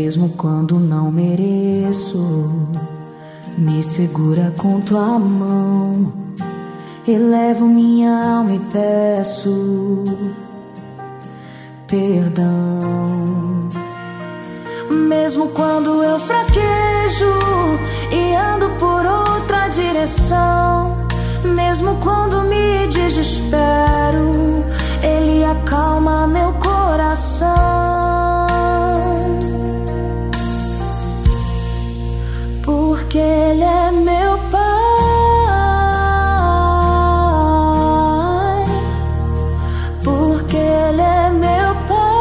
mesmo quando não mereço. Me segura com tua mão, elevo minha alma e peço perdão. Mesmo quando eu fraquejo e ando por outra direção, mesmo quando me desespero, Ele acalma meu coração. Porque Ele é meu Pai, porque Ele é meu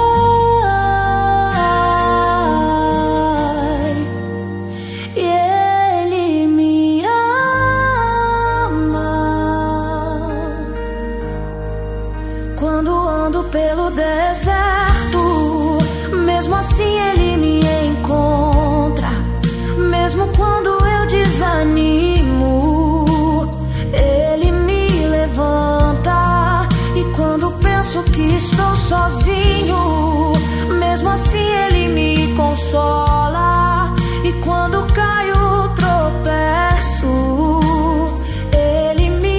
Pai, e Ele me ama. Quando ando pelo deserto, mesmo assim Ele me encontra. Mesmo quando eu desanimo, Ele me levanta. E quando penso que estou sozinho, mesmo assim Ele me consola. E quando caio, tropeço, Ele me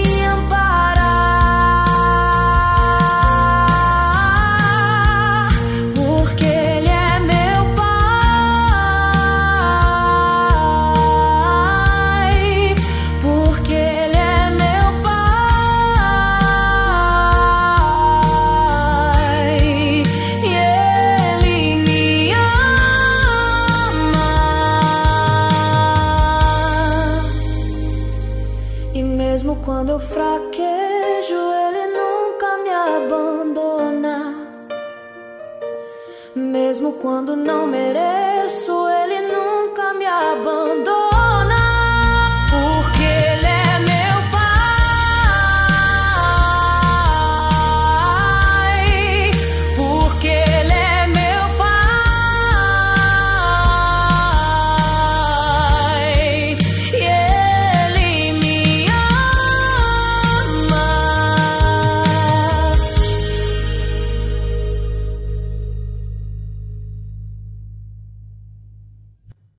ampara. Porque Ele é meu Pai, porque Ele é meu Pai, e Ele me ama. E mesmo quando eu fraquejo, Ele nunca me abandona. Mesmo quando não mereço, Ele nunca me abandona.